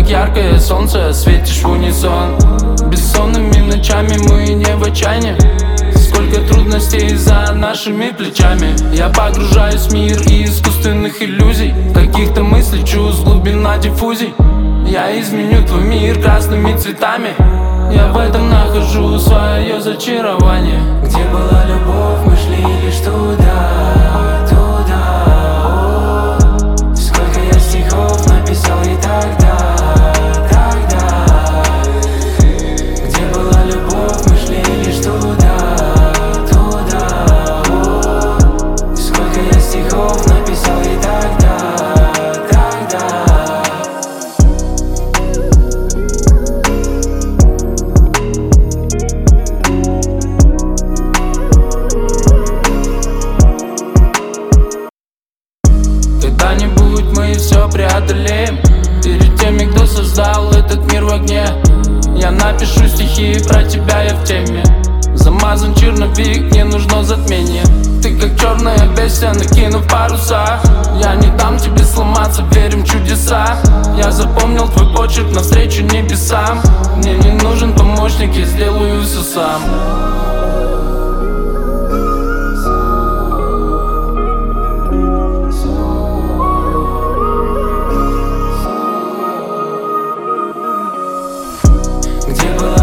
яркое солнце, светишь в унисон. Бессонными ночами мы не в отчаянии. Сколько трудностей за нашими плечами. Я погружаюсь в мир искусственных иллюзий, каких-то мыслей, чувств, глубина диффузий. Я изменю твой мир красными цветами. Я в этом нахожу свое зачарование. Где была любовь, мы шли лишь туда, туда. Сколько я стихов написал и тогда. Где была любовь, мы шли лишь туда, туда. Сколько я стихов написал и тогда. Когда-нибудь мы все преодолеем. Перед теми, кто создал этот мир в огне. Я напишу стихи, про тебя я в теме. Замазан черновик, не нужно затмение. Ты как черная бестия, накинув паруса. Я не дам тебе сломаться, верим в чудеса. Я запомнил твой почерк навстречу небесам. Мне не нужен помощник, я сделаю все сам. Где была